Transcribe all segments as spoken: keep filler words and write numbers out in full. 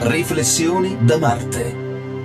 Riflessioni da Marte.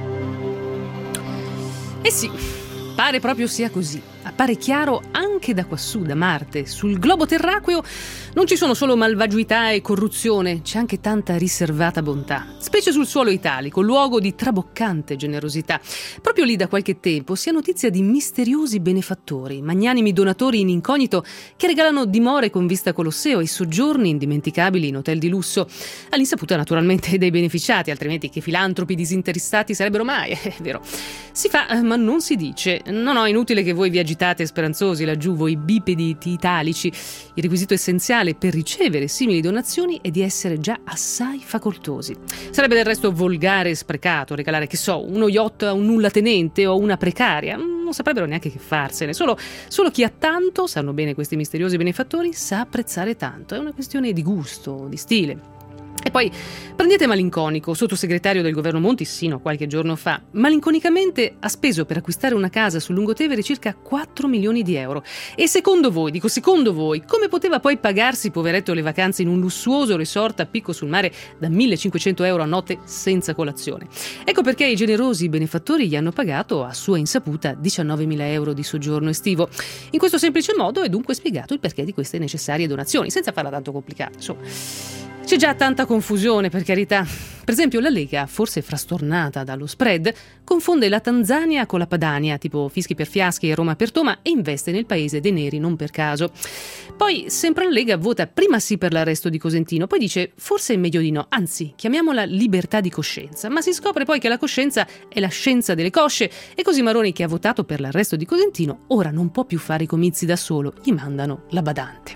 Eh sì, pare proprio sia così. Appare chiaro anche da quassù, da Marte. Sul globo terracqueo non ci sono solo malvagità e corruzione, c'è anche tanta riservata bontà, specie sul suolo italico, luogo di traboccante generosità. Proprio lì da qualche tempo si ha notizia di misteriosi benefattori, magnanimi donatori in incognito che regalano dimore con vista Colosseo e soggiorni indimenticabili in hotel di lusso, all'insaputa naturalmente dei beneficiati, altrimenti che filantropi disinteressati sarebbero mai, è vero. Si fa, ma non si dice. No, no, è inutile che voi vi agitate speranzosi laggiù, voi bipedi italici. Il requisito essenziale per ricevere simili donazioni è di essere già assai facoltosi. Sarebbe del resto volgare e sprecato regalare, che so, uno yacht a un nullatenente o una precaria. Non saprebbero neanche che farsene. Solo, solo chi ha tanto, sanno bene questi misteriosi benefattori, sa apprezzare tanto. È una questione di gusto, di stile. E poi prendete Malinconico, sottosegretario del governo Monti, sino a qualche giorno fa. Malinconicamente ha speso per acquistare una casa sul Lungotevere circa quattro milioni di euro. E secondo voi, dico secondo voi, come poteva poi pagarsi, poveretto, le vacanze in un lussuoso resort a picco sul mare da millecinquecento euro a notte senza colazione? Ecco perché i generosi benefattori gli hanno pagato, a sua insaputa, diciannovemila euro di soggiorno estivo. In questo semplice modo è dunque spiegato il perché di queste necessarie donazioni, senza farla tanto complicata, insomma. C'è già tanta confusione, per carità. Per esempio la Lega, forse frastornata dallo spread, confonde la Tanzania con la Padania, tipo fischi per fiaschi e Roma per Toma, e investe nel paese dei neri non per caso. Poi sempre la Lega vota prima sì per l'arresto di Cosentino, poi dice forse è meglio di no, anzi chiamiamola libertà di coscienza, ma si scopre poi che la coscienza è la scienza delle cosce, e così Maroni, che ha votato per l'arresto di Cosentino, ora non può più fare i comizi da solo, gli mandano la badante.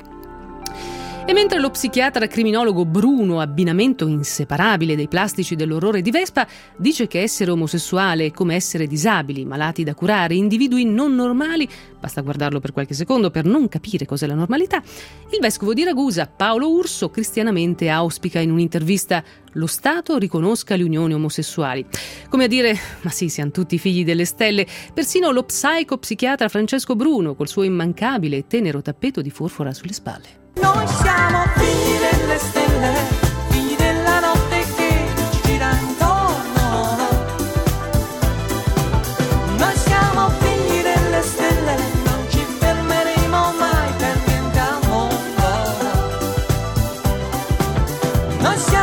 E mentre lo psichiatra criminologo Bruno, abbinamento inseparabile dei plastici dell'orrore di Vespa, dice che essere omosessuale è come essere disabili, malati da curare, individui non normali, basta guardarlo per qualche secondo per non capire cos'è la normalità, il vescovo di Ragusa, Paolo Urso, cristianamente auspica in un'intervista: lo Stato riconosca le unioni omosessuali. Come a dire, ma sì, siamo tutti figli delle stelle. Persino lo psico-psichiatra Francesco Bruno, col suo immancabile e tenero tappeto di forfora sulle spalle. Noi siamo figli delle stelle, figli della notte che ci gira intorno. Noi siamo figli delle stelle, non ci fermeremo mai per niente al mondo. Noi siamo